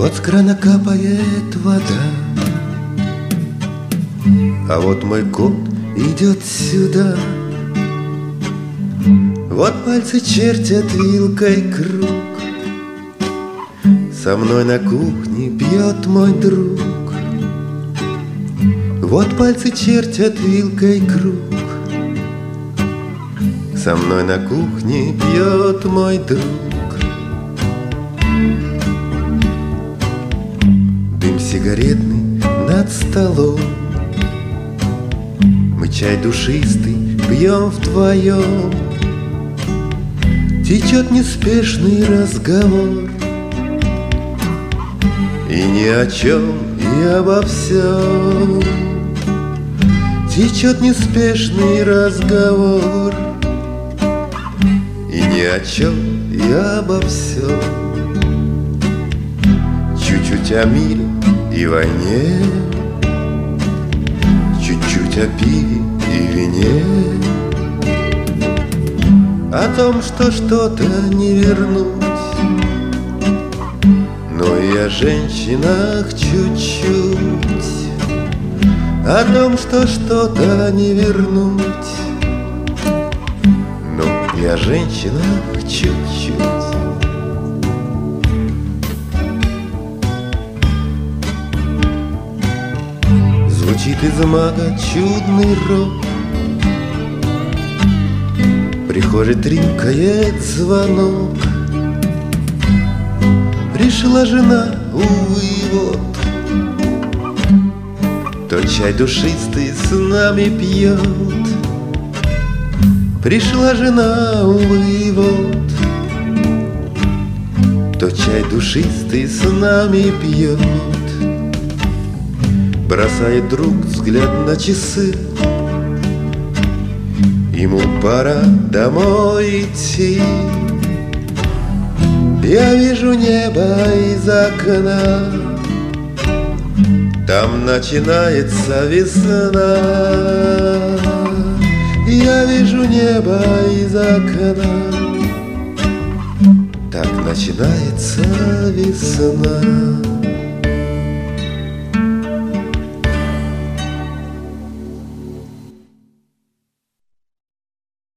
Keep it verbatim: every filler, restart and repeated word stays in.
Вот с крана капает вода, а вот мой кот идет сюда. Вот пальцы чертят вилкой круг, со мной на кухне пьет мой друг. Вот пальцы чертят вилкой круг, со мной на кухне пьет мой друг. Дым сигаретный над столом, мы чай душистый пьем вдвоем. Течет неспешный разговор, и ни о чем, и обо всем. Течет неспешный разговор, и ни о чем, и обо всем. Чуть-чуть о мире и войне, чуть-чуть о пиве и вине, о том, что что-то не вернуть, но и о женщинах чуть-чуть. О том, что что-то не вернуть, но и о женщинах чуть-чуть. Звучит из мага чудный рок, в прихожей тринкает звонок. Пришла жена, увы, вот, то чай душистый с нами пьет. Пришла жена, увы, вот, то чай душистый с нами пьет. Бросает друг взгляд на часы, ему пора домой идти. Я вижу небо из окна, там начинается весна. Я вижу небо из окна, так начинается весна.